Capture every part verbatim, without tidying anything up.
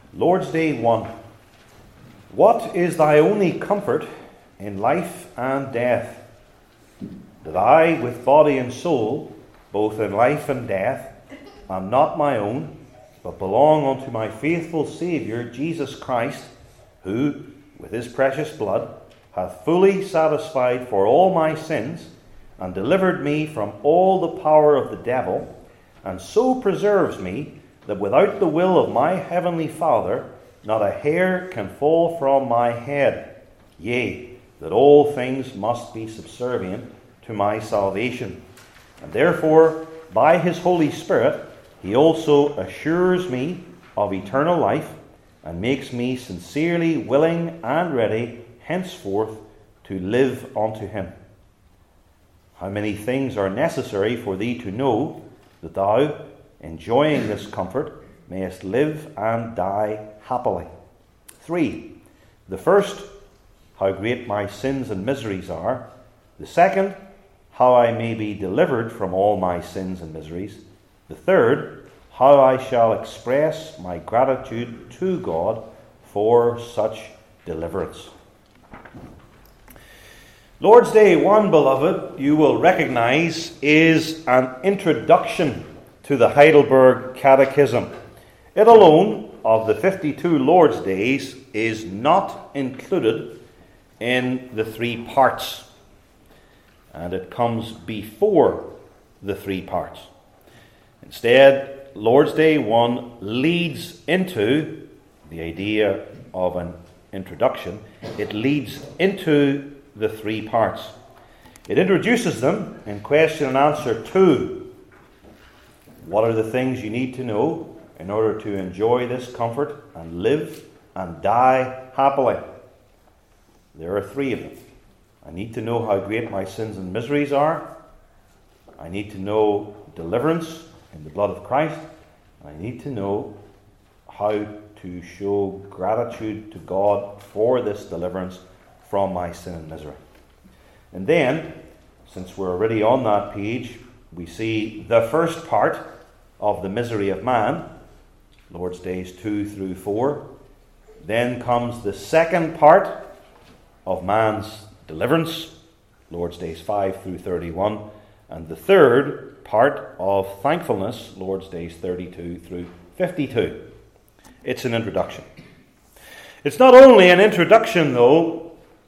Lord's Day one. What is thy only comfort in life and death? That I, with body and soul, both in life and death, am not my own, but belong unto my faithful Saviour, Jesus Christ, who, with his precious blood, hath fully satisfied for all my sins, and delivered me from all the power of the devil, and so preserves me, that without the will of my heavenly Father, not a hair can fall from my head. Yea, that all things must be subservient to my salvation. And therefore, by his Holy Spirit, he also assures me of eternal life, and makes me sincerely willing and ready henceforth to live unto him. How many things are necessary for thee to know, that thou, enjoying this comfort, mayest live and die happily. Three. The first, how great my sins and miseries are. The second, how I may be delivered from all my sins and miseries. The third, how I shall express my gratitude to God for such deliverance. Lord's Day one, beloved, you will recognize, is an introduction to the Heidelberg Catechism. It alone, of the fifty-two Lord's Days, is not included in the three parts. And it comes before the three parts. Instead, Lord's Day one leads into the idea of an introduction. It leads into the three parts. It introduces them in question and answer two. What are the things you need to know in order to enjoy this comfort and live and die happily? There are three of them. I need to know how great my sins and miseries are. I need to know deliverance in the blood of Christ. I need to know how to show gratitude to God for this deliverance from my sin and misery. And then, since we're already on that page, we see the first part of the misery of man, Lord's Days two through four. Then comes the second part of man's deliverance, Lord's Days five through thirty-one. And the third part of thankfulness, Lord's Days thirty-two through fifty-two. It's an introduction. It's not only an introduction, though.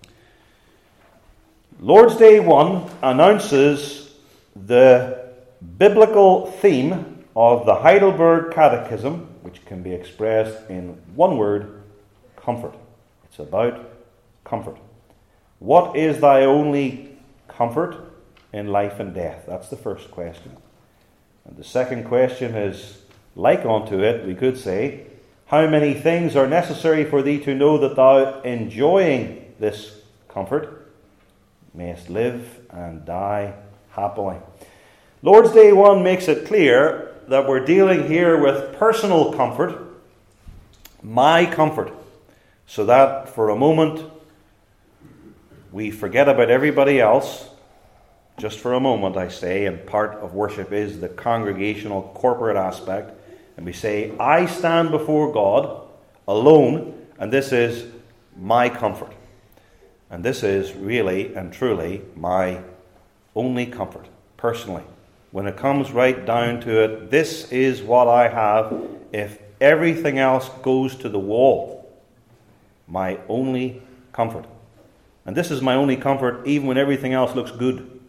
Lord's Day one announces the biblical theme of the Heidelberg Catechism, which can be expressed in one word: comfort. It's about comfort. What is thy only comfort in life and death? That's the first question. And the second question is, like unto it, we could say, how many things are necessary for thee to know that thou, enjoying this comfort, mayest live and die happily? Lord's Day one makes it clear that we're dealing here with personal comfort, my comfort, so that for a moment we forget about everybody else. Just for a moment, I say, and part of worship is the congregational corporate aspect, and we say, I stand before God alone, and this is my comfort. And this is really and truly my only comfort, personally. When it comes right down to it, this is what I have if everything else goes to the wall. My only comfort. And this is my only comfort even when everything else looks good.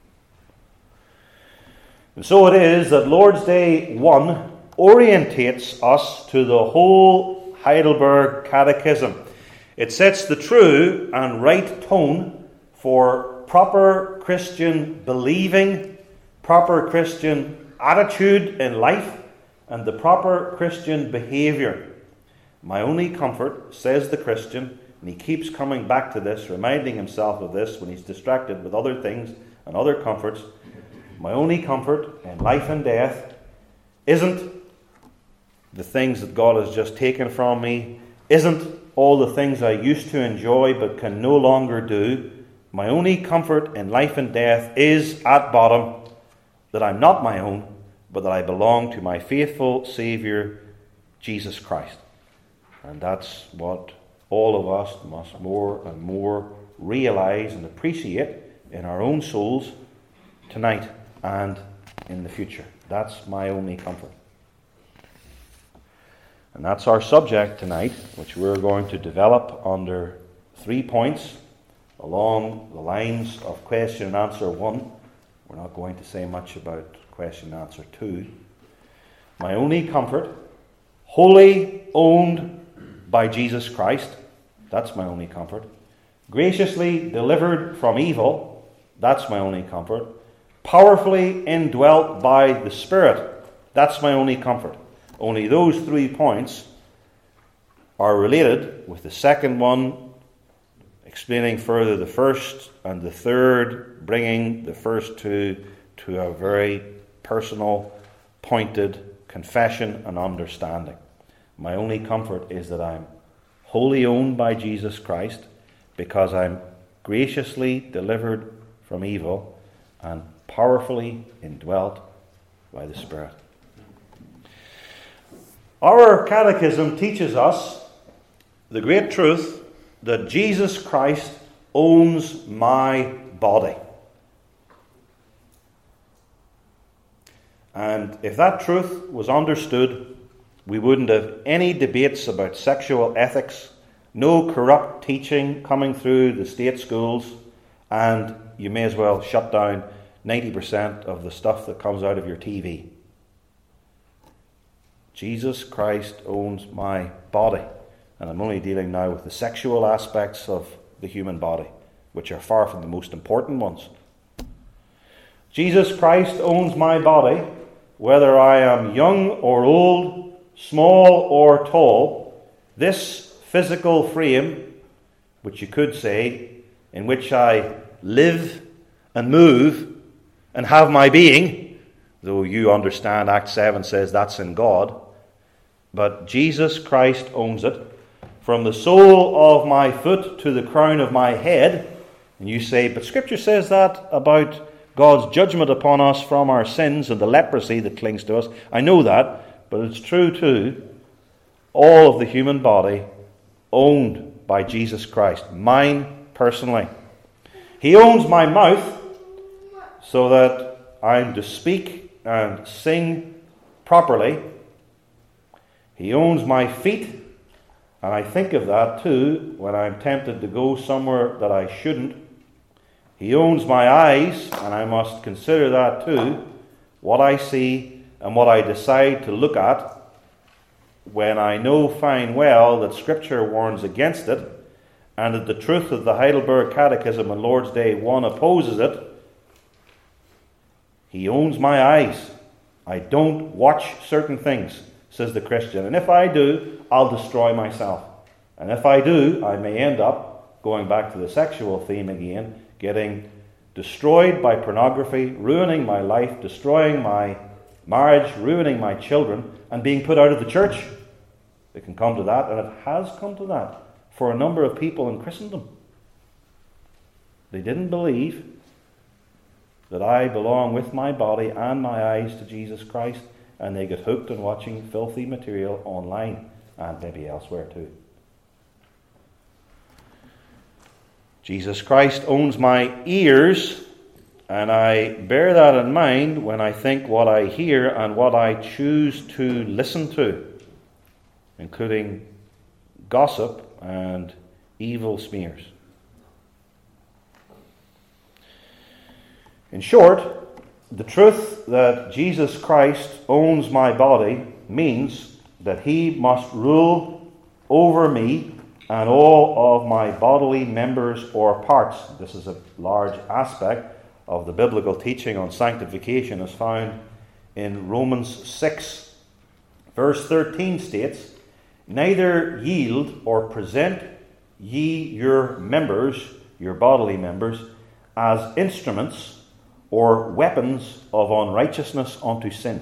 And so it is that Lord's Day one orientates us to the whole Heidelberg Catechism. It sets the true and right tone for proper Christian believing, proper Christian attitude in life, and the proper Christian behavior. My only comfort, says the Christian, and he keeps coming back to this, reminding himself of this when he's distracted with other things and other comforts. My only comfort in life and death isn't the things that God has just taken from me, isn't all the things I used to enjoy but can no longer do. My only comfort in life and death is, at bottom, that I'm not my own, but that I belong to my faithful Saviour, Jesus Christ. And that's what all of us must more and more realize and appreciate in our own souls tonight and in the future. That's my only comfort. And that's our subject tonight, which we're going to develop under three points along the lines of question and answer one. We're not going to say much about question and answer two. My only comfort, wholly owned by Jesus Christ. That's my only comfort. Graciously delivered from evil. That's my only comfort. Powerfully indwelt by the Spirit. That's my only comfort. Only those three points are related with the second one, explaining further the first, and the third, bringing the first two to a very personal, pointed confession and understanding. My only comfort is that I'm wholly owned by Jesus Christ because I'm graciously delivered from evil and powerfully indwelt by the Spirit. Our catechism teaches us the great truth that Jesus Christ owns my body. And if that truth was understood, we wouldn't have any debates about sexual ethics, no corrupt teaching coming through the state schools, and you may as well shut down ninety percent of the stuff that comes out of your T V. Jesus Christ owns my body. And I'm only dealing now with the sexual aspects of the human body, which are far from the most important ones. Jesus Christ owns my body, whether I am young or old, small or tall. This physical frame, which you could say, in which I live and move and have my being, though you understand Act seven says that's in God, but Jesus Christ owns it. From the sole of my foot to the crown of my head. And you say, but Scripture says that about God's judgment upon us from our sins and the leprosy that clings to us. I know that, but it's true too. All of the human body owned by Jesus Christ. Mine personally. He owns my mouth so that I'm to speak and sing properly. He owns my feet. And I think of that too when I'm tempted to go somewhere that I shouldn't. He owns my eyes, and I must consider that too, what I see and what I decide to look at, when I know fine well that Scripture warns against it, and that the truth of the Heidelberg Catechism on Lord's Day one opposes it. He owns my eyes. I don't watch certain things, says the Christian. And if I do, I'll destroy myself. And if I do, I may end up, going back to the sexual theme again, getting destroyed by pornography, ruining my life, destroying my marriage, ruining my children, and being put out of the church. It can come to that, and it has come to that for a number of people in Christendom. They didn't believe that I belong with my body and my eyes to Jesus Christ, and they get hooked on watching filthy material online and maybe elsewhere too. Jesus Christ owns my ears, and I bear that in mind when I think what I hear and what I choose to listen to, including gossip and evil smears. In short, the truth that Jesus Christ owns my body means that he must rule over me and all of my bodily members or parts. This is a large aspect of the biblical teaching on sanctification, as found in Romans six. Verse thirteen states, "Neither yield or present ye your members, your bodily members, as instruments or weapons of unrighteousness unto sin.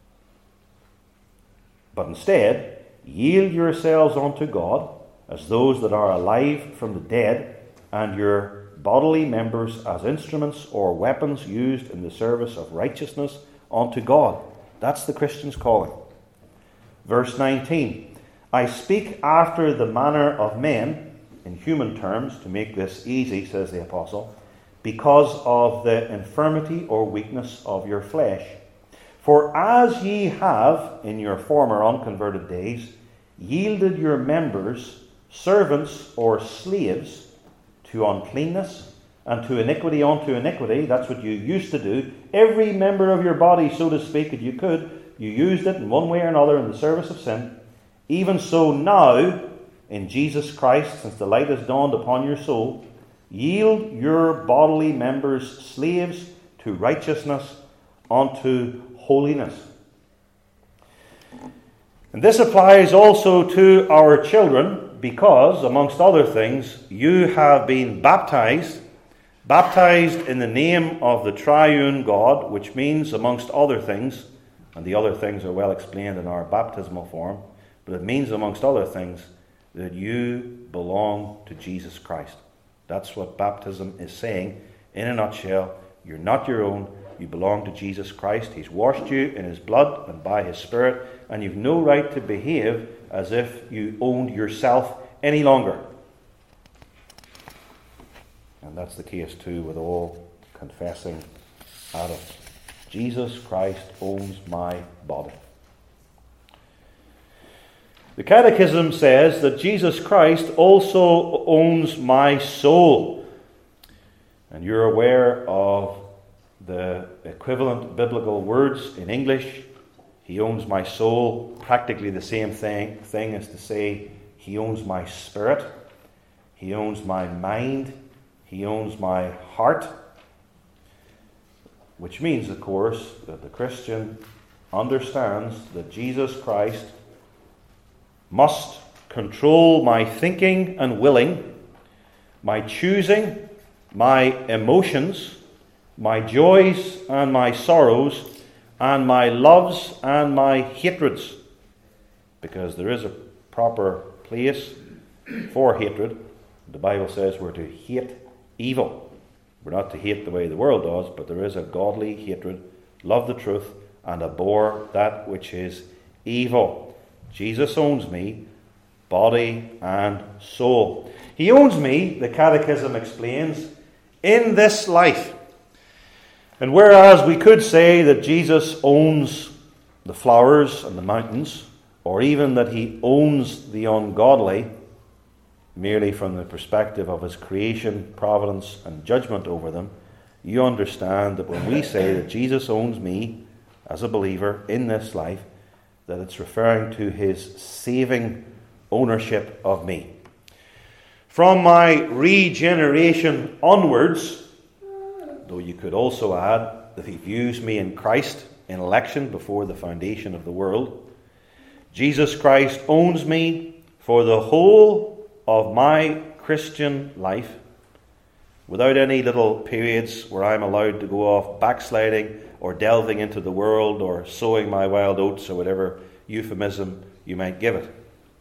But instead, yield yourselves unto God as those that are alive from the dead, and your bodily members as instruments or weapons used in the service of righteousness unto God." That's the Christian's calling. Verse nineteen, I speak after the manner of men, in human terms, to make this easy, says the apostle, because of the infirmity or weakness of your flesh. For as ye have, in your former unconverted days, yielded your members, servants or slaves, to uncleanness, and to iniquity unto iniquity. That's what you used to do. Every member of your body, so to speak, that you could, you used it in one way or another in the service of sin. Even so now, in Jesus Christ, since the light has dawned upon your soul, yield your bodily members slaves to righteousness unto holiness. And this applies also to our children, because, amongst other things, you have been baptized, baptized in the name of the triune God, which means, amongst other things, and the other things are well explained in our baptismal form, but it means, amongst other things, that you belong to Jesus Christ. That's what baptism is saying. In a nutshell, you're not your own. You belong to Jesus Christ. He's washed you in his blood and by his Spirit, and you've no right to behave as if you owned yourself any longer. And that's the case too with all confessing adults. Jesus Christ owns my body. The Catechism says that Jesus Christ also owns my soul. And you're aware of the equivalent biblical words in English. He owns my soul, practically the same thing, thing as to say he owns my spirit, he owns my mind, he owns my heart. Which means, of course, that the Christian understands that Jesus Christ must control my thinking and willing, my choosing, my emotions, my joys and my sorrows, and my loves and my hatreds. Because there is a proper place for hatred. The Bible says we're to hate evil. We're not to hate the way the world does, but there is a godly hatred. Love the truth and abhor that which is evil. Jesus owns me, body and soul. He owns me, the Catechism explains, in this life. And whereas we could say that Jesus owns the flowers and the mountains, or even that he owns the ungodly, merely from the perspective of his creation, providence, and judgment over them, you understand that when we say that Jesus owns me as a believer in this life, that it's referring to his saving ownership of me. From my regeneration onwards, though you could also add that he views me in Christ in election before the foundation of the world, Jesus Christ owns me for the whole of my Christian life, without any little periods where I'm allowed to go off backsliding or delving into the world or sowing my wild oats or whatever euphemism you might give it.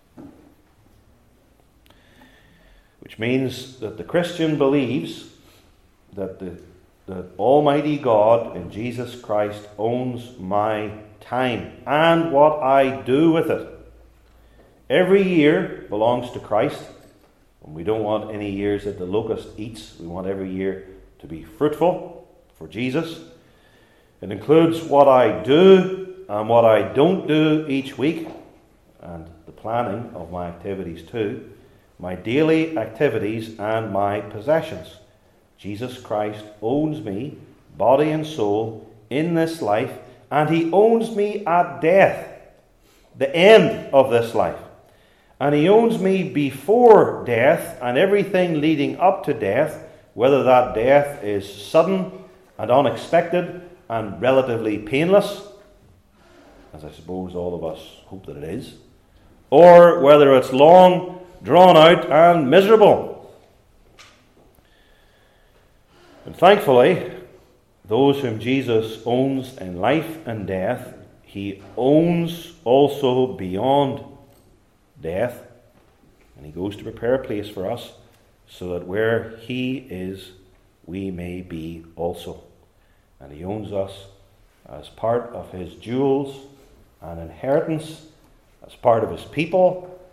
Which means that the Christian believes that the, the Almighty God in Jesus Christ owns my time and what I do with it. Every year belongs to Christ. And we don't want any years that the locust eats. We want every year to be fruitful for Jesus. It includes what I do and what I don't do each week, and the planning of my activities too, my daily activities and my possessions. Jesus Christ owns me, body and soul, in this life, and he owns me at death, the end of this life. And he owns me before death and everything leading up to death, whether that death is sudden and unexpected and relatively painless, as I suppose all of us hope that it is, or whether it's long, drawn out and miserable. And thankfully, those whom Jesus owns in life and death, he owns also beyond death, and he goes to prepare a place for us so that where he is, we may be also. And he owns us as part of his jewels and inheritance, as part of his people,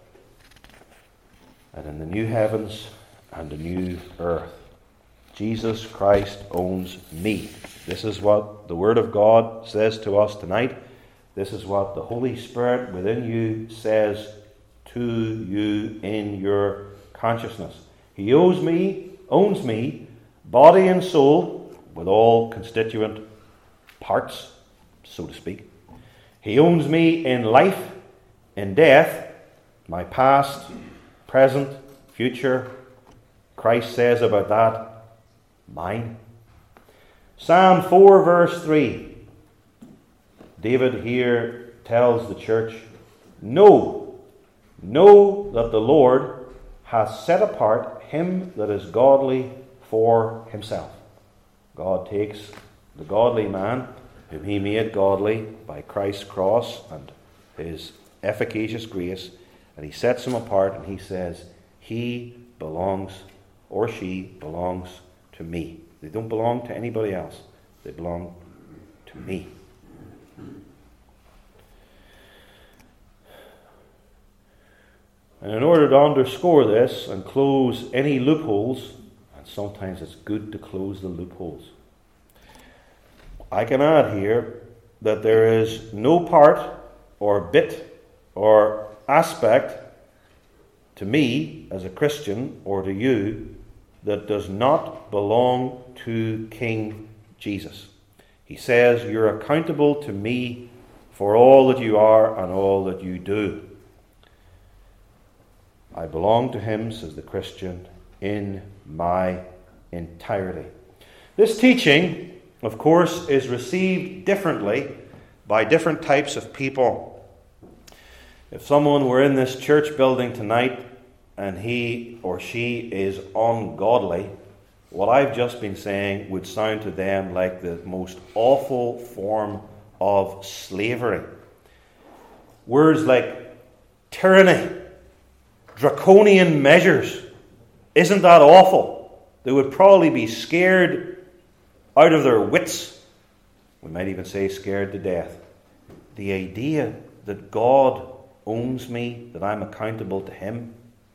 and in the new heavens and the new earth. Jesus Christ owns me. This is what the Word of God says to us tonight. This is what the Holy Spirit within you says to you in your consciousness. He owes me, owns me, body and soul, with all constituent parts, so to speak. He owns me in life, in death, my past, present, future. Christ says about that, mine. Psalm four verse three. David here tells the church, Know, know that the Lord hath set apart him that is godly for himself. God takes the godly man, whom he made godly by Christ's cross and his efficacious grace, and he sets him apart and he says, he belongs, or she belongs to me. They don't belong to anybody else. They belong to me. And in order to underscore this and close any loopholes, and sometimes it's good to close the loopholes, I can add here that there is no part or bit or aspect to me as a Christian or to you that does not belong to King Jesus. He says, you're accountable to me for all that you are and all that you do. I belong to him, says the Christian, in my entirety. This teaching, of course, is received differently by different types of people. If someone were in this church building tonight and he or she is ungodly, what I've just been saying would sound to them like the most awful form of slavery. Words like tyranny, draconian measures. Isn't that awful? They would probably be scared out of their wits. We might even say scared to death. The idea that God owns me, that I'm accountable to him,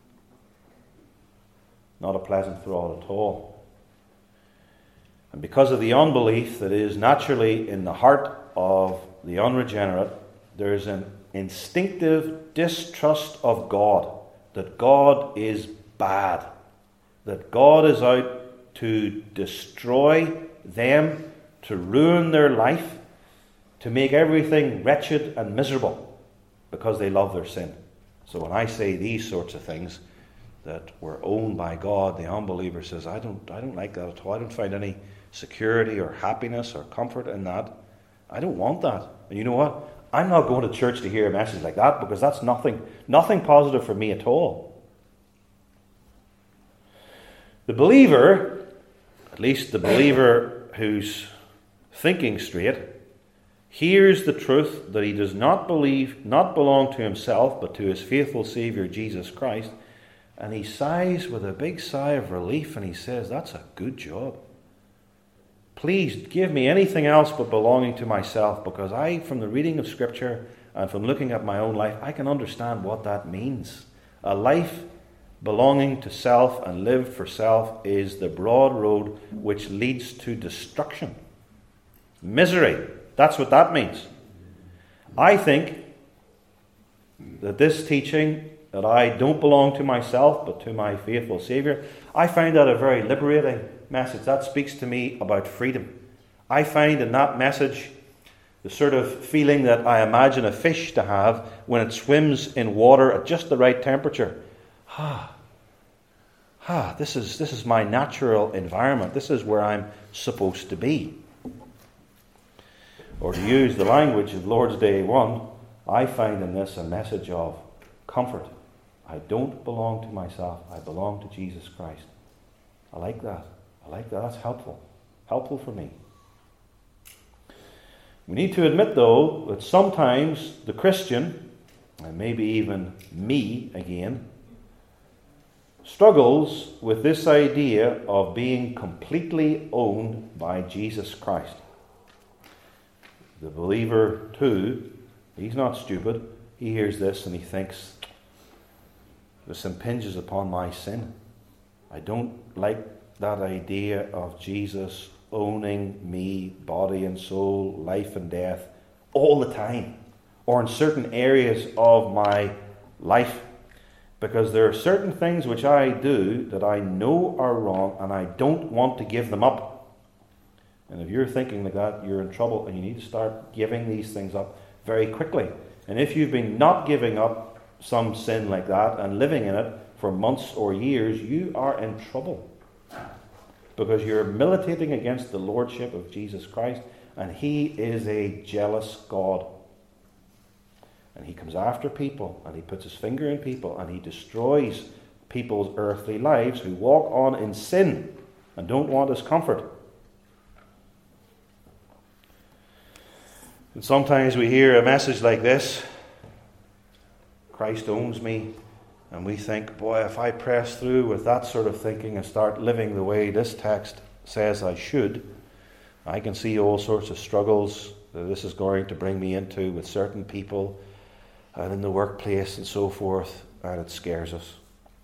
not a pleasant thought at all. And because of the unbelief that is naturally in the heart of the unregenerate, there's an instinctive distrust of God, that God is bad, that God is out to destroy them, to ruin their life, to make everything wretched and miserable because they love their sin. So when I say these sorts of things, that we're owned by God, the unbeliever says, I don't, I don't like that at all. I don't find any security or happiness or comfort in that. I don't want that. And you know what? I'm not going to church to hear a message like that, because that's nothing, nothing positive for me at all. The believer, at least the believer who's thinking straight, hears the truth that he does not believe, not belong to himself, but to his faithful Saviour Jesus Christ, and he sighs with a big sigh of relief, and he says, that's a good job. Please give me anything else but belonging to myself, because I, from the reading of Scripture and from looking at my own life, I can understand what that means. A life belonging to self and lived for self is the broad road which leads to destruction. Misery. That's what that means. I think that this teaching, that I don't belong to myself but to my faithful Saviour, I find that a very liberating message. That speaks to me about freedom. I find in that message the sort of feeling that I imagine a fish to have when it swims in water at just the right temperature. Ah, ah, this is, this is my natural environment. This is where I'm supposed to be. Or to use the language of Lord's Day one, I find in this a message of comfort. I don't belong to myself. I belong to Jesus Christ. I like that. I like that. That's helpful. Helpful for me. We need to admit, though, that sometimes the Christian, and maybe even me again, struggles with this idea of being completely owned by Jesus Christ. The believer, too, he's not stupid. He hears this and he thinks, this impinges upon my sin. I don't like that idea of Jesus owning me, body and soul, life and death, all the time, or in certain areas of my life. Because there are certain things which I do that I know are wrong, and I don't want to give them up. And if you're thinking like that, you're in trouble, and you need to start giving these things up very quickly. And if you've been not giving up some sin like that and living in it for months or years, you are in trouble. Because you're militating against the lordship of Jesus Christ, and He is a jealous God. And He comes after people, and He puts His finger in people, and He destroys people's earthly lives who walk on in sin and don't want His comfort. And sometimes we hear a message like this: Christ owns me. And we think, boy, if I press through with that sort of thinking and start living the way this text says I should, I can see all sorts of struggles that this is going to bring me into with certain people and in the workplace and so forth, and it scares us.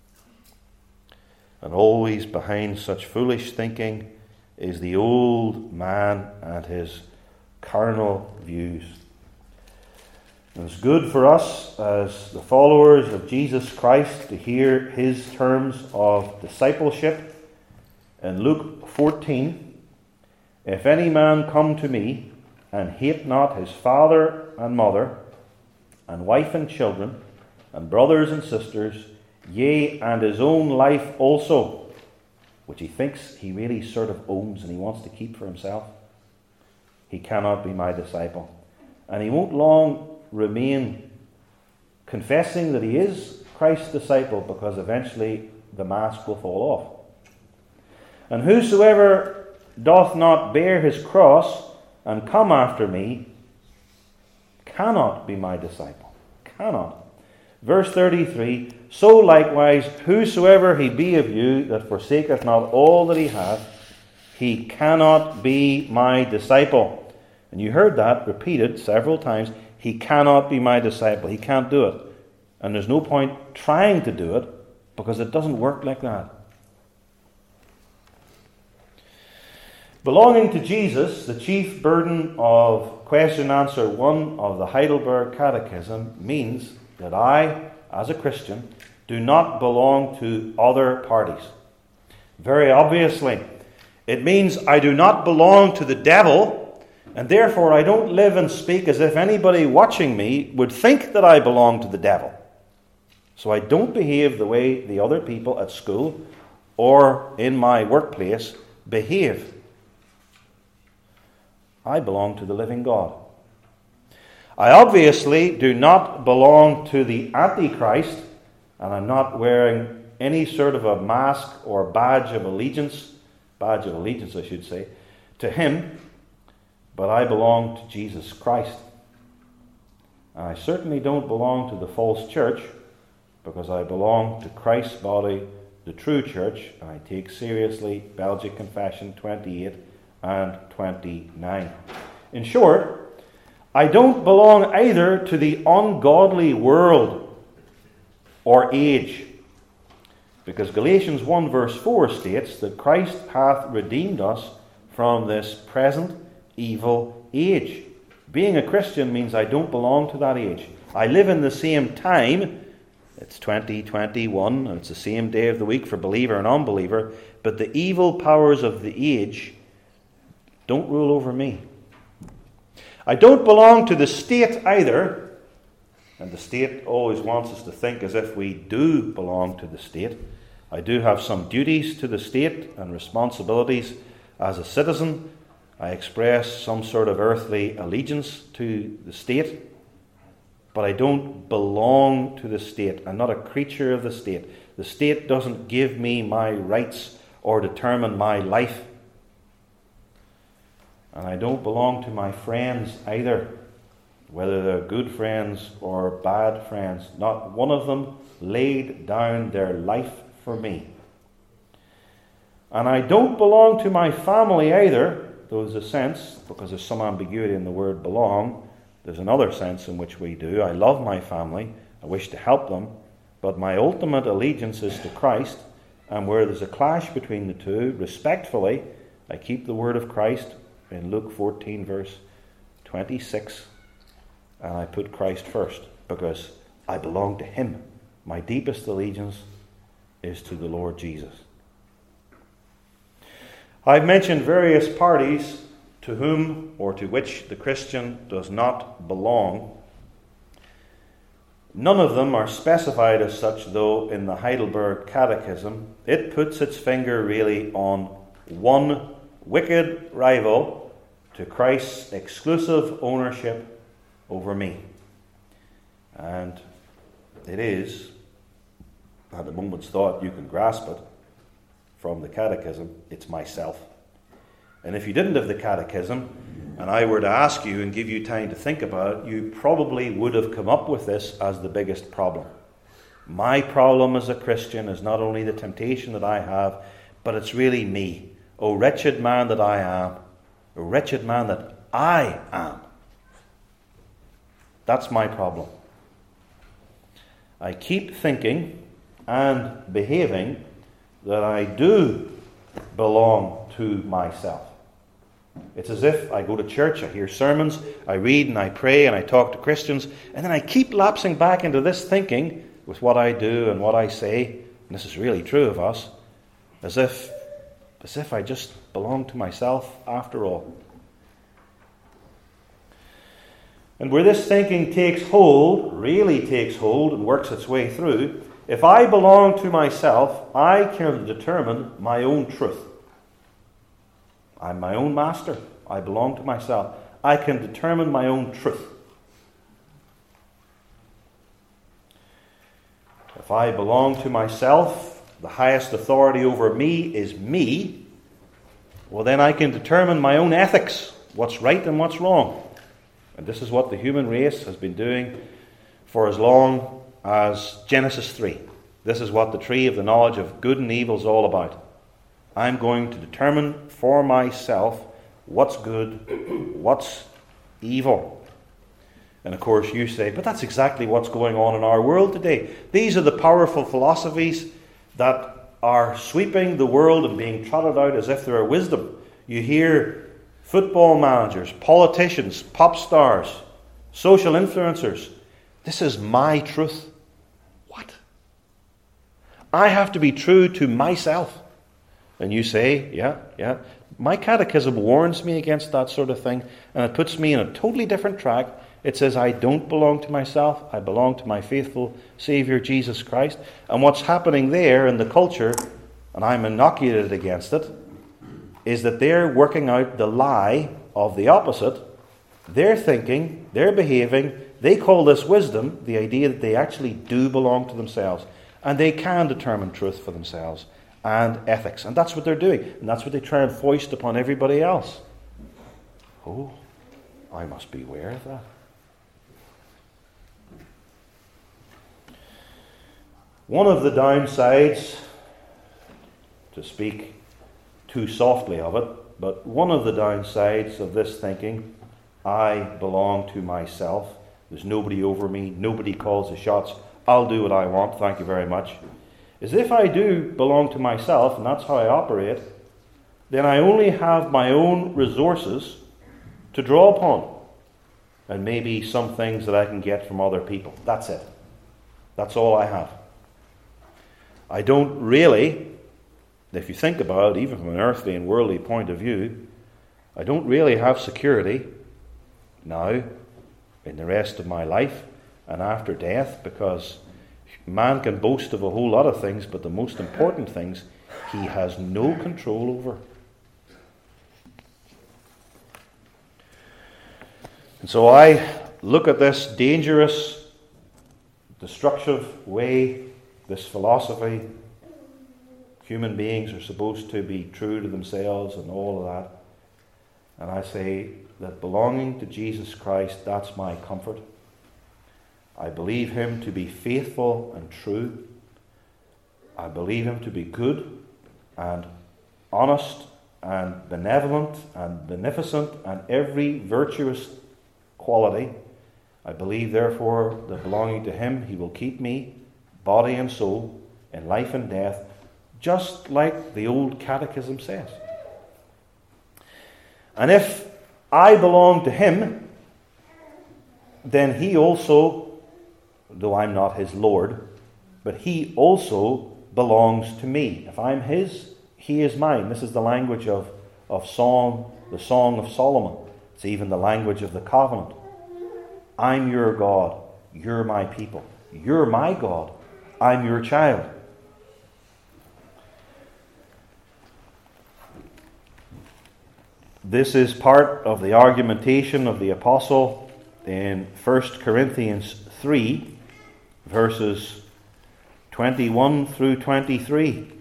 And always behind such foolish thinking is the old man and his carnal views. And it's good for us as the followers of Jesus Christ to hear His terms of discipleship. In Luke fourteen, if any man come to me and hate not his father and mother, and wife and children, and brothers and sisters, yea, and his own life also, which he thinks he really sort of owns and he wants to keep for himself, he cannot be my disciple. And he won't long remain confessing that he is Christ's disciple, because eventually the mask will fall off. And whosoever doth not bear his cross and come after me cannot be my disciple. Cannot. Verse thirty-three, so likewise whosoever he be of you that forsaketh not all that he hath, he cannot be my disciple. And you heard that repeated several times. He cannot be my disciple. He can't do it. And there's no point trying to do it, because it doesn't work like that. Belonging to Jesus, the chief burden of question answer one of the Heidelberg Catechism, means that I, as a Christian, do not belong to other parties. Very obviously, it means I do not belong to the devil, and therefore I don't live and speak as if anybody watching me would think that I belong to the devil. So I don't behave the way the other people at school or in my workplace behave. I belong to the living God. I obviously do not belong to the Antichrist, and I'm not wearing any sort of a mask or badge of allegiance, badge of allegiance I should say, to him, but I belong to Jesus Christ. And I certainly don't belong to the false church, because I belong to Christ's body, the true church, and I take seriously Belgic Confession twenty-eight and twenty-nine. In short, I don't belong either to the ungodly world or age, because Galatians one verse four states that Christ hath redeemed us from this present evil age. Being a Christian means I don't belong to that age. I live in the same time. It's twenty twenty-one, and it's the same day of the week for believer and unbeliever, but the evil powers of the age don't rule over me. I don't belong to the state either, and the state always wants us to think as if we do belong to the state. I do have some duties to the state and responsibilities as a citizen. I express some sort of earthly allegiance to the state, but I don't belong to the state. I'm not a creature of the state. The state doesn't give me my rights or determine my life. And I don't belong to my friends either, whether they're good friends or bad friends. Not one of them laid down their life for me. And I don't belong to my family either. There's a sense, because there's some ambiguity in the word belong, there's another sense in which we do. I love my family. I wish to help them. but my ultimate allegiance is to Christ, and where there's a clash between the two, respectfully, I keep the word of Christ in Luke fourteen, verse twenty-six, and I put Christ first, because I belong to him. My deepest allegiance is to the Lord Jesus. I've mentioned various parties to whom or to which the Christian does not belong. None of them are specified as such, though, in the Heidelberg Catechism. It puts its finger really on one wicked rival to Christ's exclusive ownership over me. And it is, at a moment's thought, you can grasp it from the Catechism, it's myself. And if you didn't have the Catechism, and I were to ask you and give you time to think about it, you probably would have come up with this as the biggest problem. My problem as a Christian is not only the temptation that I have, but it's really me. O wretched man that I am, O wretched man that I am. That's my problem. I keep thinking and behaving that I do belong to myself. It's as if I go to church, I hear sermons, I read and I pray and I talk to Christians, and then I keep lapsing back into this thinking with what I do and what I say, and this is really true of us, as if, as if I just belong to myself after all. And where this thinking takes hold, really takes hold and works its way through, if I belong to myself, I can determine my own truth. I'm my own master. I belong to myself. I can determine my own truth. If I belong to myself, the highest authority over me is me, well then I can determine my own ethics, what's right and what's wrong. And this is what the human race has been doing for as long as Genesis three. This is what the tree of the knowledge of good and evil is all about. I'm going to determine for myself what's good, what's evil. And of course you say, but that's exactly what's going on in our world today. These are the powerful philosophies that are sweeping the world and being trotted out as if they're wisdom. You hear football managers, politicians, pop stars, social influencers. This is my truth. What? I have to be true to myself. And you say, yeah, yeah. My catechism warns me against that sort of thing, and it puts me in a totally different track. It says I don't belong to myself, I belong to my faithful Saviour Jesus Christ. And what's happening there in the culture, and I'm inoculated against it, is that they're working out the lie of the opposite. They're thinking, they're behaving, they call this wisdom, the idea that they actually do belong to themselves, and they can determine truth for themselves and ethics. And that's what they're doing. And that's what they try and foist upon everybody else. Oh, I must beware of that. One of the downsides, to speak too softly of it, but one of the downsides of this thinking, I belong to myself, there's nobody over me, nobody calls the shots, I'll do what I want, thank you very much, is if I do belong to myself, and that's how I operate, then I only have my own resources to draw upon, and maybe some things that I can get from other people. That's it. That's all I have. I don't really, if you think about it, even from an earthly and worldly point of view, I don't really have security now, in the rest of my life, and after death, because man can boast of a whole lot of things, but the most important things he has no control over. And so I look at this dangerous, destructive way, this philosophy, human beings are supposed to be true to themselves and all of that, and I say that belonging to Jesus Christ, that's my comfort. I believe him to be faithful and true. I believe him to be good and honest and benevolent and beneficent and every virtuous quality. I believe, therefore, that belonging to him, he will keep me body and soul, in life and death, just like the old catechism says. And if I belong to him, then he also, though I'm not his Lord, but he also belongs to me. If I'm his, he is mine. This is the language of, of song, the Song of Solomon. It's even the language of the covenant. I'm your God. You're my people. You're my God. I'm your child. This is part of the argumentation of the apostle in First Corinthians three, verses twenty-one through twenty-three.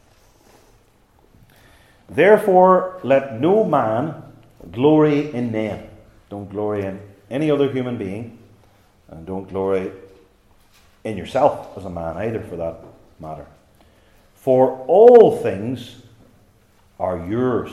Therefore, let no man glory in men. Don't glory in any other human being, and don't glory in yourself as a man either, for that matter. For all things are yours.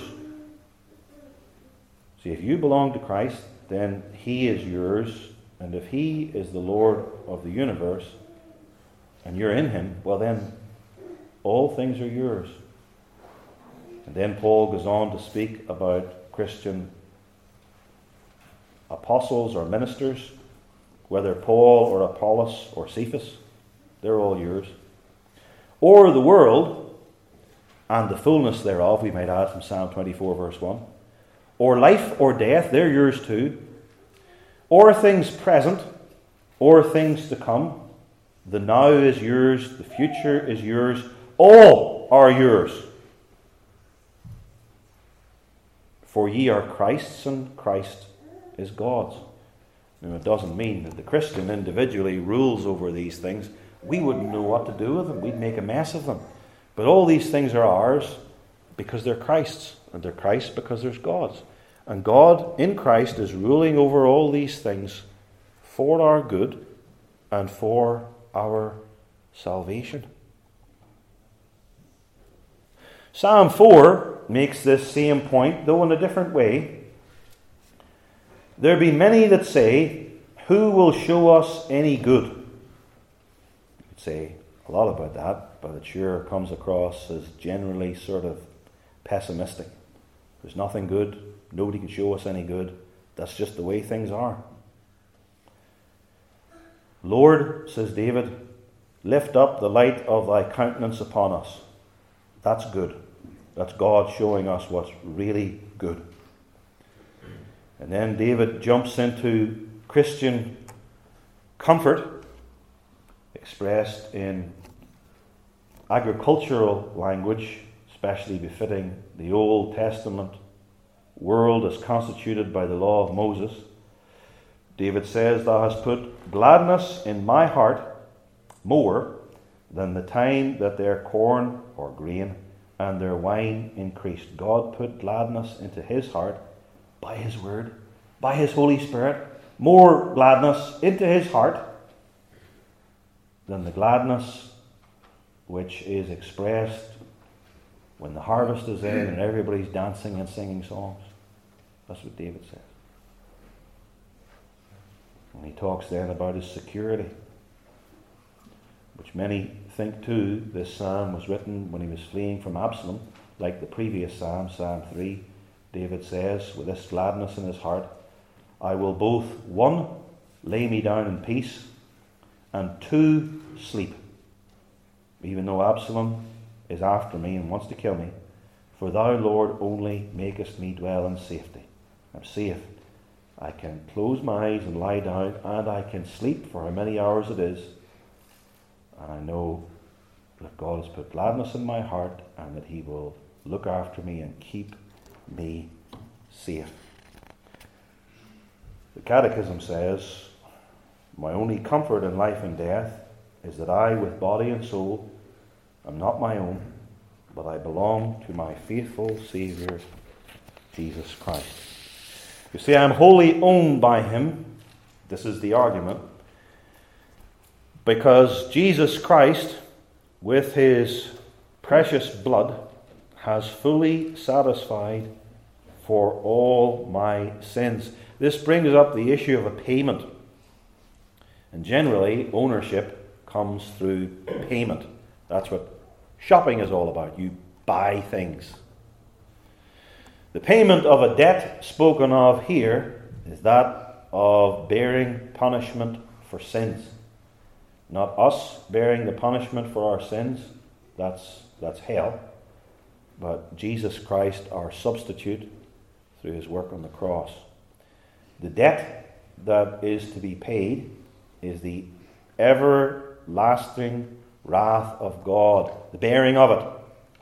See, if you belong to Christ, then he is yours, and if he is the Lord of the universe, and you're in him, well then, all things are yours. And then Paul goes on to speak about Christian apostles or ministers, whether Paul or Apollos or Cephas, they're all yours. Or the world, and the fullness thereof, we might add from Psalm twenty-four verse one. Or life or death, they're yours too. Or things present, or things to come. The now is yours, the future is yours, all are yours. For ye are Christ's, and Christ is God's. Now, it doesn't mean that the Christian individually rules over these things. We wouldn't know what to do with them. We'd make a mess of them. But all these things are ours because they're Christ's, and they're Christ's because there's God's. And God in Christ is ruling over all these things for our good and for our salvation. Psalm four makes this same point, though in a different way. There be many that say, who will show us any good? You could say a lot about that, but it sure comes across as generally sort of pessimistic. There's nothing good. Nobody can show us any good. That's just the way things are. Lord, says David, lift up the light of thy countenance upon us. That's good. That's God showing us what's really good. And then David jumps into Christian comfort, expressed in agricultural language, especially befitting the Old Testament world as constituted by the law of Moses. David says, thou hast put gladness in my heart more than the time that their corn or grain and their wine increased. God put gladness into his heart by his word, by his Holy Spirit, more gladness into his heart than the gladness which is expressed when the harvest is in and everybody's dancing and singing songs. That's what David says. And he talks then about his security, which many think too this psalm was written when he was fleeing from Absalom, like the previous psalm, Psalm three. David says, with this gladness in his heart, I will both, one, lay me down in peace, and two, sleep. Even though Absalom is after me and wants to kill me, for thou, Lord, only makest me dwell in safety. I'm safe. I can close my eyes and lie down, and I can sleep for how many hours it is. And I know that God has put gladness in my heart, and that he will look after me and keep me safe. The Catechism says, my only comfort in life and death is that I, with body and soul, am not my own, but I belong to my faithful Saviour, Jesus Christ. You see, I am wholly owned by him. This is the argument. Because Jesus Christ, with his precious blood, has fully satisfied for all my sins. This brings up the issue of a payment. And generally, ownership comes through payment. That's what shopping is all about. You buy things. The payment of a debt spoken of here is that of bearing punishment for sins. Not us bearing the punishment for our sins. That's, that's hell. But Jesus Christ, our substitute, through his work on the cross. The debt that is to be paid is the everlasting wrath of God, the bearing of it,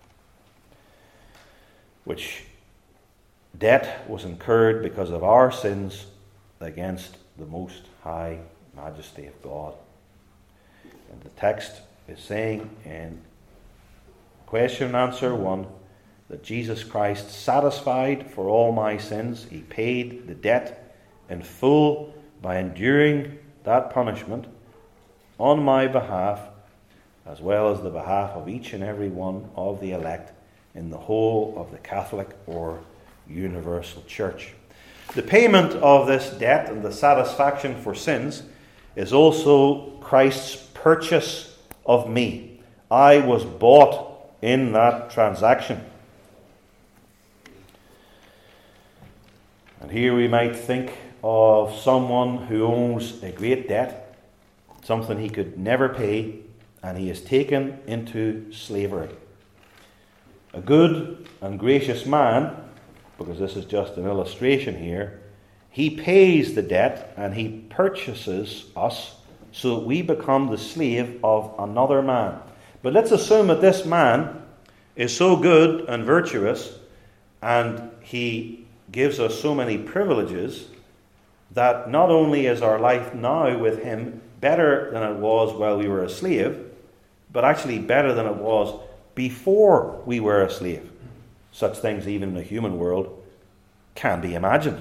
which debt was incurred because of our sins against the Most High Majesty of God. And the text is saying in question and answer one that Jesus Christ satisfied for all my sins. He paid the debt in full by enduring that punishment on my behalf, as well as the behalf of each and every one of the elect in the whole of the Catholic or universal church. The payment of this debt and the satisfaction for sins is also Christ's purchase of me. I was bought in that transaction. And here we might think of someone who owns a great debt, something he could never pay, and he is taken into slavery. A good and gracious man, because this is just an illustration here, he pays the debt and he purchases us so that we become the slave of another man. But let's assume that this man is so good and virtuous and he gives us so many privileges that not only is our life now with him better than it was while we were a slave, but actually better than it was before we were a slave. Such things, even in the human world, can be imagined.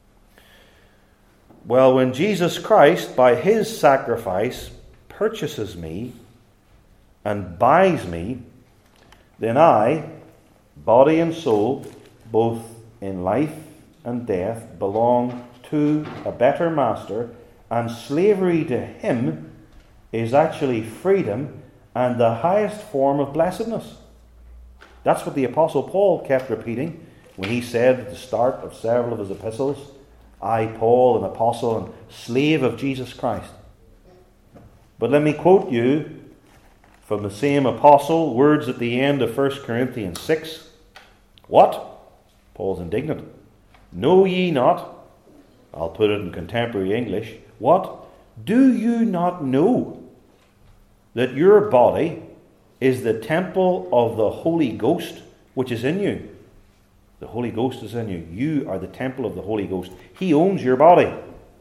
Well, when Jesus Christ, by his sacrifice, purchases me and buys me, then I, body and soul, both in life and death, belong to a better master, and slavery to him is actually freedom and the highest form of blessedness. That's what the Apostle Paul kept repeating when he said at the start of several of his epistles, I, Paul, an apostle and slave of Jesus Christ. But let me quote you from the same apostle, words at the end of First Corinthians six. What? Paul's indignant. Know ye not? I'll put it in contemporary English. What? Do you not know that your body is the temple of the Holy Ghost which is in you? The Holy Ghost is in you. You are the temple of the Holy Ghost. He owns your body,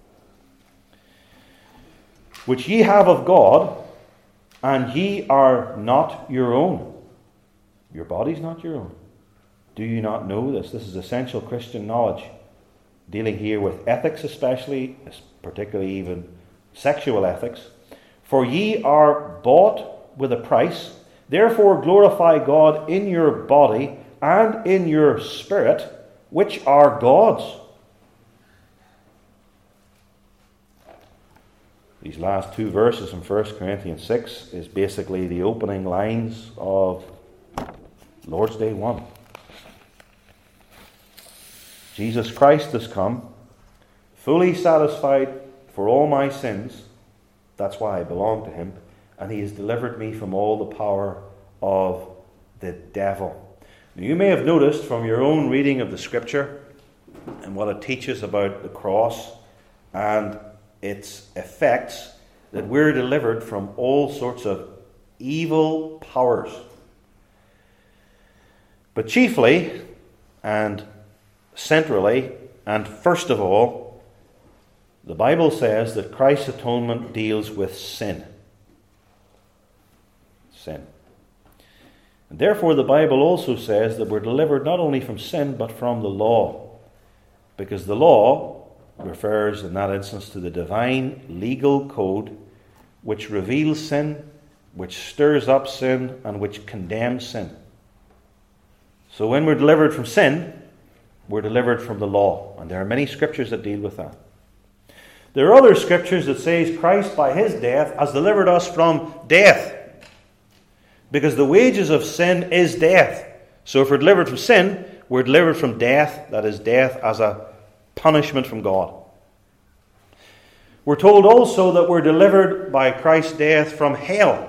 which ye have of God, and ye are not your own. Your body's not your own. Do you not know this? This is essential Christian knowledge, dealing here with ethics especially, particularly even sexual ethics. For ye are bought with a price. Therefore glorify God in your body and in your spirit, which are God's. These last two verses in First Corinthians six is basically the opening lines of Lord's Day one. Jesus Christ has come, fully satisfied for all my sins. That's why I belong to him. And he has delivered me from all the power of the devil. Now, you may have noticed from your own reading of the Scripture and what it teaches about the cross and its effects that we're delivered from all sorts of evil powers. But chiefly and centrally and first of all, the Bible says that Christ's atonement deals with sin. Sin. And therefore the Bible also says that we're delivered not only from sin but from the law. Because the law refers in that instance to the divine legal code which reveals sin, which stirs up sin, and which condemns sin. So when we're delivered from sin, we're delivered from the law. And there are many scriptures that deal with that. There are other scriptures that says Christ by his death has delivered us from death. Because the wages of sin is death. So if we're delivered from sin, we're delivered from death, that is death as a punishment from God. We're told also that we're delivered by Christ's death from hell.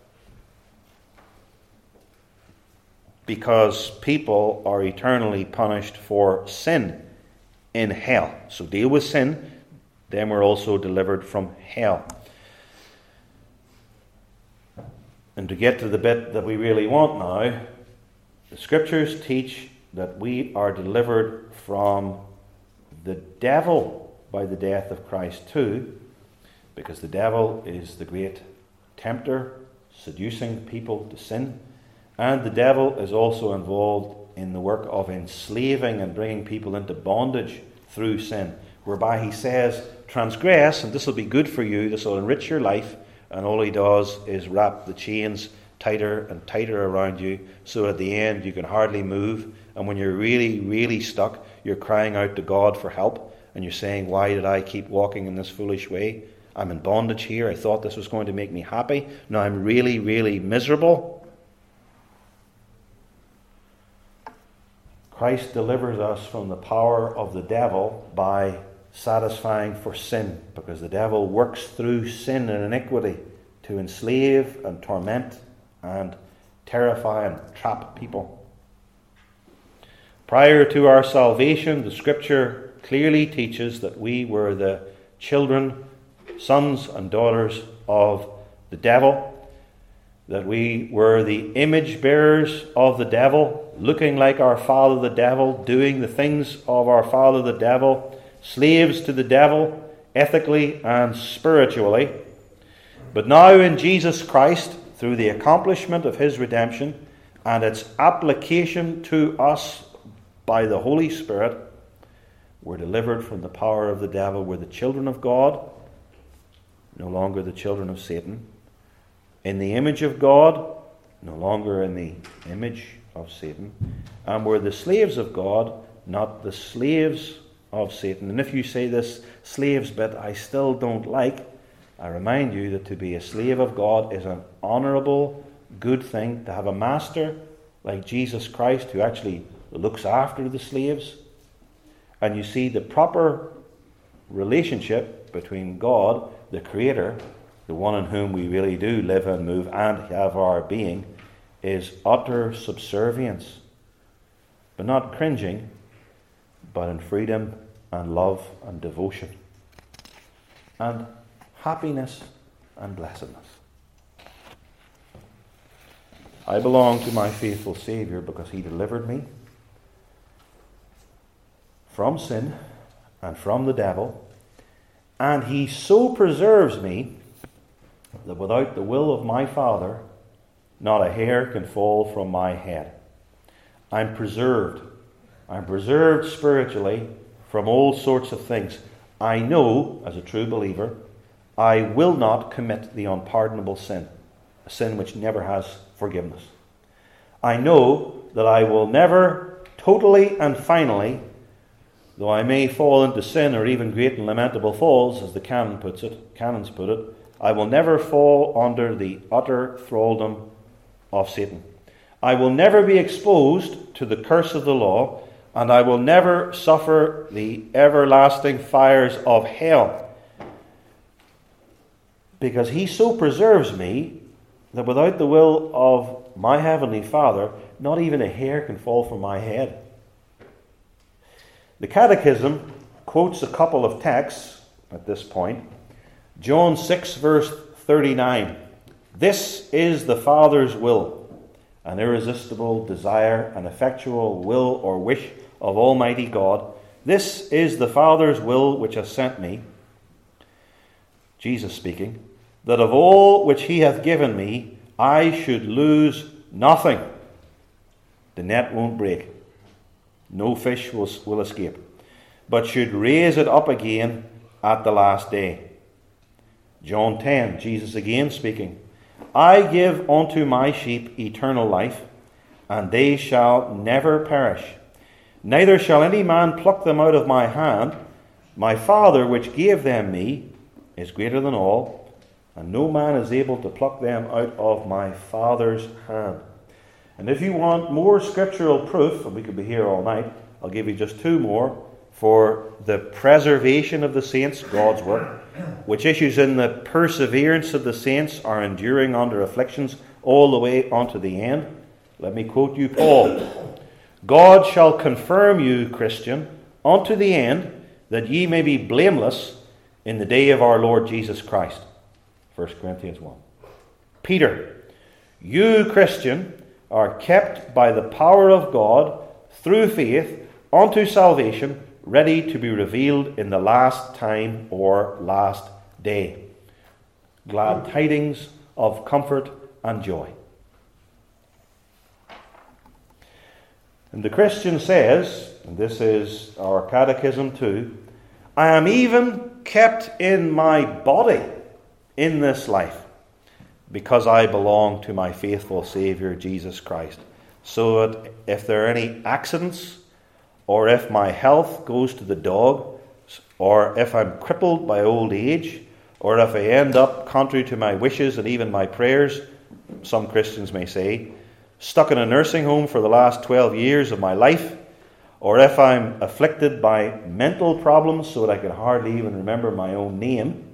Because people are eternally punished for sin in hell. So deal with sin, then we're also delivered from hell. And to get to the bit that we really want now, the scriptures teach that we are delivered from the devil by the death of Christ too, because the devil is the great tempter, seducing people to sin, and the devil is also involved in the work of enslaving and bringing people into bondage through sin, whereby he says, transgress, and this will be good for you, this will enrich your life, and all he does is wrap the chains tighter and tighter around you, so at the end you can hardly move, and when you're really, really stuck, you're crying out to God for help, and you're saying, why did I keep walking in this foolish way? I'm in bondage here. I thought this was going to make me happy. Now I'm really, really miserable. Christ delivers us from the power of the devil by satisfying for sin, because the devil works through sin and iniquity to enslave and torment and terrify and trap people. Prior to our salvation, the scripture clearly teaches that we were the children, sons and daughters of the devil, that we were the image bearers of the devil, looking like our father the devil, doing the things of our father the devil, slaves to the devil, ethically and spiritually. But now in Jesus Christ, through the accomplishment of his redemption and its application to us by the Holy Spirit, we're delivered from the power of the devil. We're the children of God, no longer the children of Satan. In the image of God, no longer in the image of Satan. And we're the slaves of God, not the slaves of Satan. And if you say this slaves bit I still don't like, I remind you that to be a slave of God is an honourable, good thing. To have a master like Jesus Christ who actually looks after the slaves. And you see the proper relationship between God, the Creator, the one in whom we really do live and move and have our being, is utter subservience. But not cringing, but in freedom and love and devotion. And happiness and blessedness. I belong to my faithful Saviour because he delivered me from sin and from the devil, and he so preserves me that without the will of my Father, not a hair can fall from my head. I'm preserved. I'm preserved spiritually from all sorts of things. I know, as a true believer, I will not commit the unpardonable sin, a sin which never has forgiveness. I know that I will never totally and finally, though I may fall into sin or even great and lamentable falls, as the canon puts it, canons put it, I will never fall under the utter thraldom of Satan. I will never be exposed to the curse of the law, and I will never suffer the everlasting fires of hell. Because he so preserves me that without the will of my heavenly Father, not even a hair can fall from my head. The Catechism quotes a couple of texts at this point. John six verse thirty-nine. This is the Father's will, an irresistible desire, an effectual will or wish of Almighty God. This is the Father's will which has sent me, Jesus speaking, that of all which he hath given me, I should lose nothing. The net won't break. No fish will, will escape, but should raise it up again at the last day. John ten, Jesus again speaking, I give unto my sheep eternal life, and they shall never perish. Neither shall any man pluck them out of my hand. My Father, which gave them me, is greater than all, and no man is able to pluck them out of my Father's hand. And if you want more scriptural proof, and we could be here all night, I'll give you just two more, for the preservation of the saints, God's work, which issues in the perseverance of the saints are enduring under afflictions all the way unto the end. Let me quote you Paul. God shall confirm you, Christian, unto the end, that ye may be blameless in the day of our Lord Jesus Christ. First Corinthians one. Peter, you, Christian, are kept by the power of God through faith unto salvation, ready to be revealed in the last time or last day. Glad tidings of comfort and joy. And the Christian says, and this is our catechism too, I am even kept in my body in this life, because I belong to my faithful Saviour Jesus Christ. So that if there are any accidents, or if my health goes to the dogs, or if I'm crippled by old age, or if I end up contrary to my wishes and even my prayers, some Christians may say, stuck in a nursing home for the last twelve years of my life, or if I'm afflicted by mental problems so that I can hardly even remember my own name,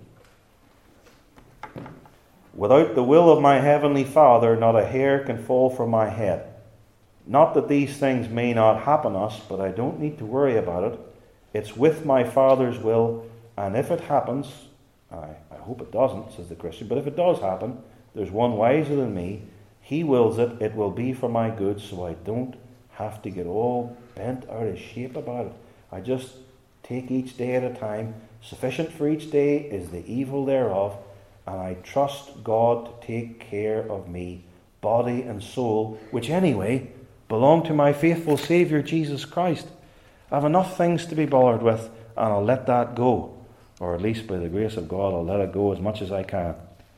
without the will of my heavenly Father, not a hair can fall from my head. Not that these things may not happen us, but I don't need to worry about it. It's with my Father's will, and if it happens, I, I hope it doesn't, says the Christian, but if it does happen, there's one wiser than me. He wills it, it will be for my good, so I don't have to get all bent out of shape about it. I just take each day at a time. Sufficient for each day is the evil thereof, and I trust God to take care of me, body and soul, which anyway belong to my faithful Saviour Jesus Christ. I have enough things to be bothered with, and I'll let that go. Or at least by the grace of God, I'll let it go as much as I can.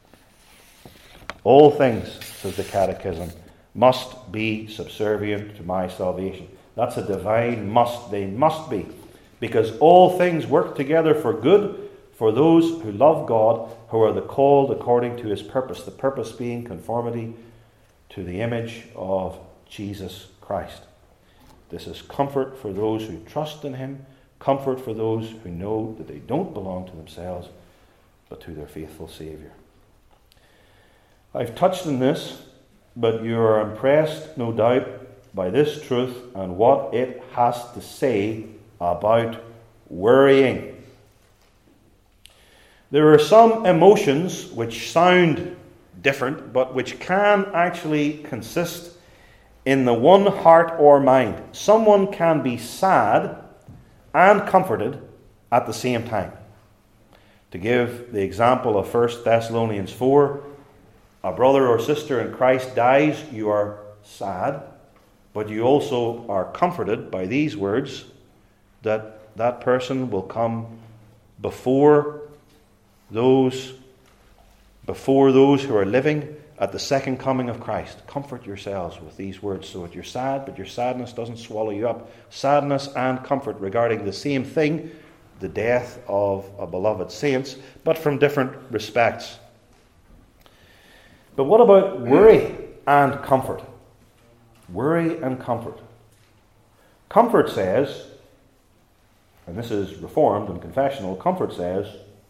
All things, says the Catechism, must be subservient to my salvation. That's a divine must. They must be. Because all things work together for good for those who love God, who are the called according to his purpose. The purpose being conformity to the image of Jesus Christ. This is comfort for those who trust in him, comfort for those who know that they don't belong to themselves, but to their faithful Saviour. I've touched on this, but you are impressed, no doubt, by this truth and what it has to say about worrying. There are some emotions which sound different, but which can actually consist in the one heart or mind. Someone can be sad and comforted at the same time. To give the example of First Thessalonians four, a brother or sister in Christ dies, you are sad, but you also are comforted by these words, that that person will come before those, before those who are living at the second coming of Christ. Comfort yourselves with these words so that you're sad, but your sadness doesn't swallow you up. Sadness and comfort regarding the same thing, the death of a beloved saint, but from different respects. But what about worry and comfort? Worry and comfort. Comfort says, and this is Reformed and confessional, comfort says,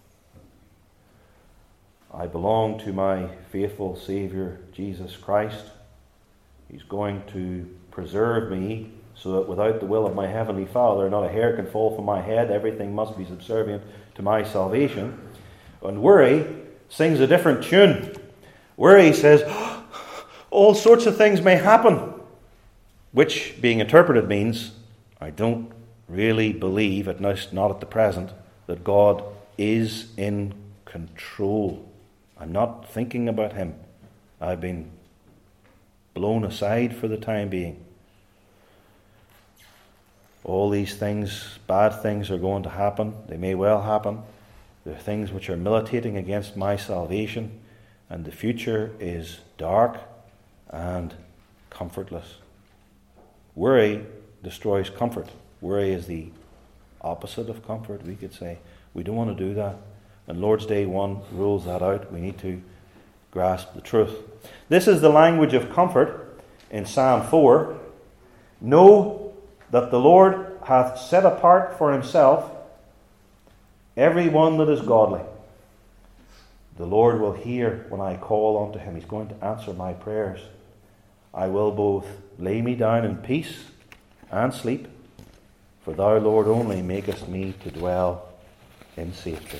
I belong to my faithful Saviour, Jesus Christ. He's going to preserve me so that without the will of my Heavenly Father, not a hair can fall from my head. Everything must be subservient to my salvation. And worry sings a different tune. Worry says, all sorts of things may happen, which, being interpreted, means I don't really believe, at least not at the present, that God is in control. I'm not thinking about him. I've been blown aside for the time being. All these things, bad things, are going to happen. They may well happen. They're things which are militating against my salvation, and the future is dark and comfortless. Worry destroys comfort. Worry is the opposite of comfort, we could say. We don't want to do that. And Lord's Day one rules that out. We need to grasp the truth. This is the language of comfort in Psalm four. Know that the Lord hath set apart for himself every one that is godly. The Lord will hear when I call unto him. He's going to answer my prayers. I will both lay me down in peace and sleep, for thou, Lord, only makest me to dwell in safety.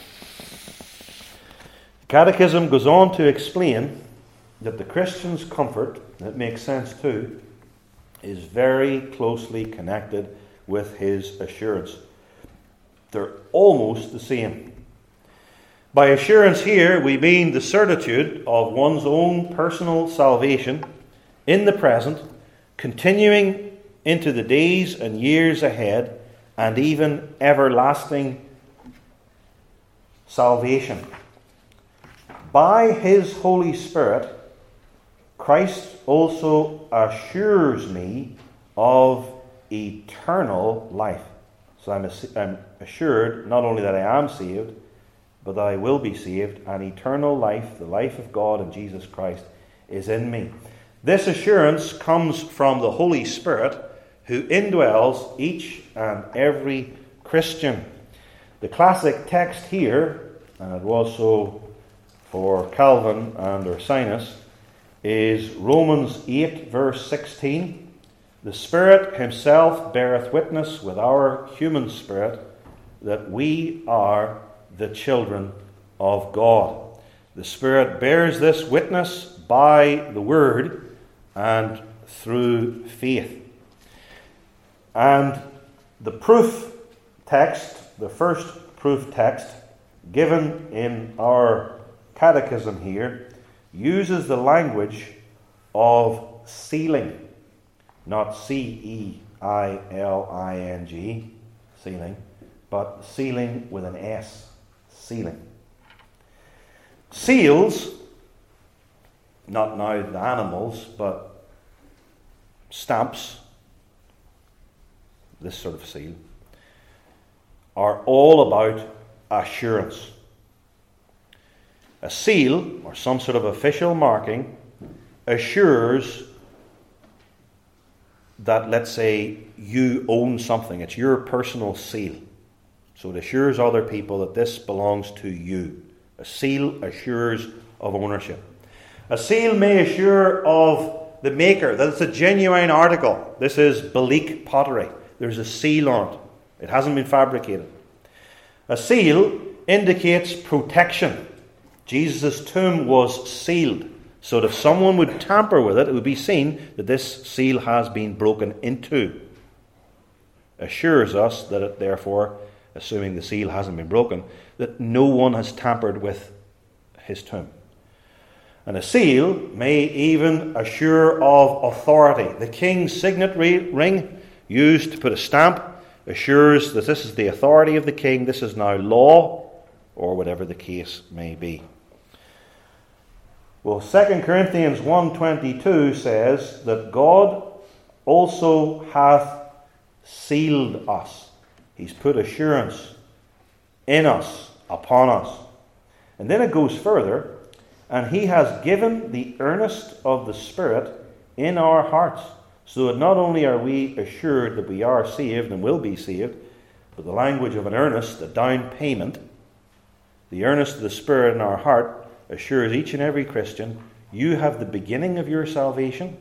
The Catechism goes on to explain that the Christian's comfort, and it makes sense too, is very closely connected with his assurance. They're almost the same. By assurance here, we mean the certitude of one's own personal salvation in the present, continuing into the days and years ahead, and even everlasting salvation. By his Holy Spirit, Christ also assures me of eternal life. So I'm, I'm assured not only that I am saved, but that I will be saved, and eternal life, the life of God in Jesus Christ, is in me. This assurance comes from the Holy Spirit, who indwells each and every Christian. The classic text here, and it was so for Calvin and Ursinus, is Romans eight, verse sixteen. The Spirit himself beareth witness with our human spirit that we are the children of God. The Spirit bears this witness by the Word and through faith. And the proof text, the first proof text given in our catechism here, uses the language of sealing, not C E I L I N G, sealing, but sealing with an S, sealing. Seals, not now the animals, but stamps, this sort of seal, are all about assurance. A seal, or some sort of official marking, assures that, let's say, you own something. It's your personal seal. So it assures other people that this belongs to you. A seal assures of ownership. A seal may assure of the maker that it's a genuine article. This is Belique pottery. There's a seal on it. It hasn't been fabricated. A seal indicates protection. Jesus' tomb was sealed, so that if someone would tamper with it, it would be seen that this seal has been broken into. Assures us that it, therefore, assuming the seal hasn't been broken, that no one has tampered with his tomb. And a seal may even assure of authority. The king's signet ring, used to put a stamp, assures that this is the authority of the king, this is now law, or whatever the case may be. Well, Second Corinthians one twenty-two says that God also hath sealed us. He's put assurance in us, upon us. And then it goes further, and he has given the earnest of the Spirit in our hearts, so that not only are we assured that we are saved and will be saved, but the language of an earnest, a down payment, the earnest of the Spirit in our heart assures each and every Christian, you have the beginning of your salvation,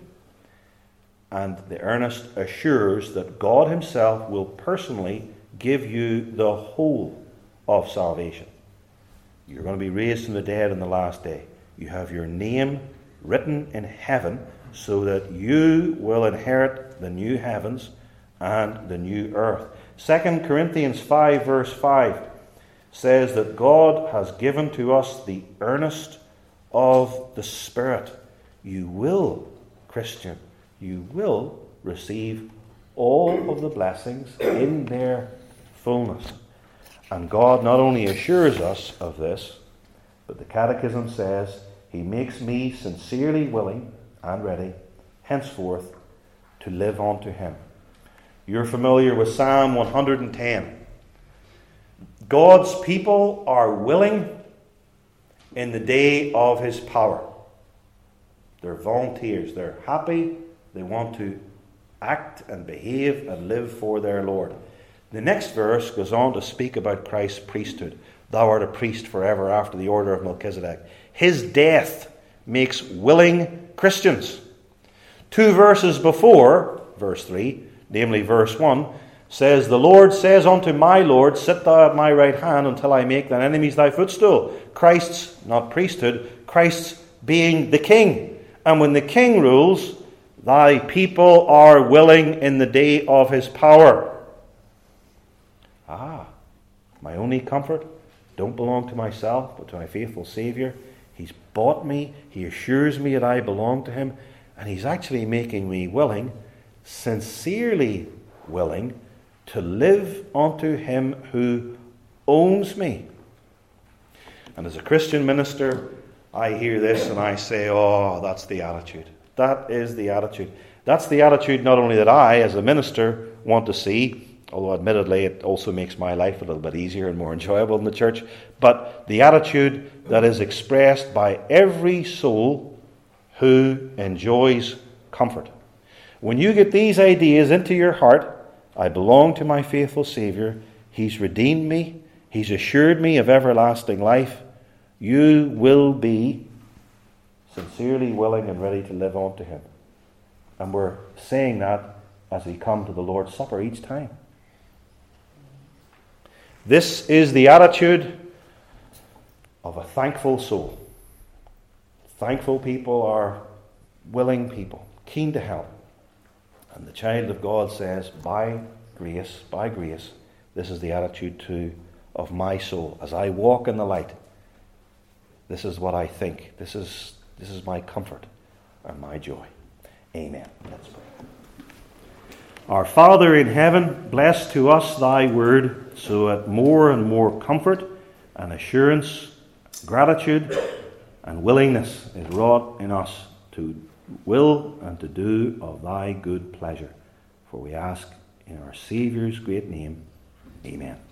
and the earnest assures that God himself will personally give you the whole of salvation. You're going to be raised from the dead on the last day. You have your name written in heaven so that you will inherit the new heavens and the new earth. Second Corinthians five verse five says that God has given to us the earnest of the Spirit. You will, Christian, you will receive all of the blessings in their fullness. And God not only assures us of this, but the Catechism says, he makes me sincerely willing and ready, henceforth, to live unto him. You're familiar with Psalm one hundred ten. God's people are willing in the day of his power. They're volunteers. They're happy. They want to act and behave and live for their Lord. The next verse goes on to speak about Christ's priesthood. Thou art a priest forever after the order of Melchizedek. His death makes willing Christians. Two verses before, verse three, namely verse one, says, The Lord says unto my Lord, Sit thou at my right hand until I make thine enemies thy footstool. Christ's, not priesthood, Christ's being the king. And when the king rules, thy people are willing in the day of his power. Ah, my only comfort don't belong to myself, but to my faithful Saviour. He's bought me. He assures me that I belong to him. And he's actually making me willing, sincerely willing, to live unto him who owns me. And as a Christian minister, I hear this and I say, oh, that's the attitude. That is the attitude. That's the attitude not only that I, as a minister, want to see, although admittedly it also makes my life a little bit easier and more enjoyable in the church, but the attitude that is expressed by every soul who enjoys comfort. When you get these ideas into your heart, I belong to my faithful Saviour, he's redeemed me, he's assured me of everlasting life, you will be sincerely willing and ready to live on to him. And we're saying that as we come to the Lord's Supper each time. This is the attitude of a thankful soul. Thankful people are willing people, keen to help. And the child of God says, by grace, by grace, this is the attitude too of my soul. As I walk in the light, this is what I think. This is this is my comfort and my joy. Amen. Let's pray. Our Father in heaven, bless to us thy word, so that more and more comfort and assurance, gratitude and willingness is wrought in us to will and to do of thy good pleasure. For we ask in our Saviour's great name. Amen.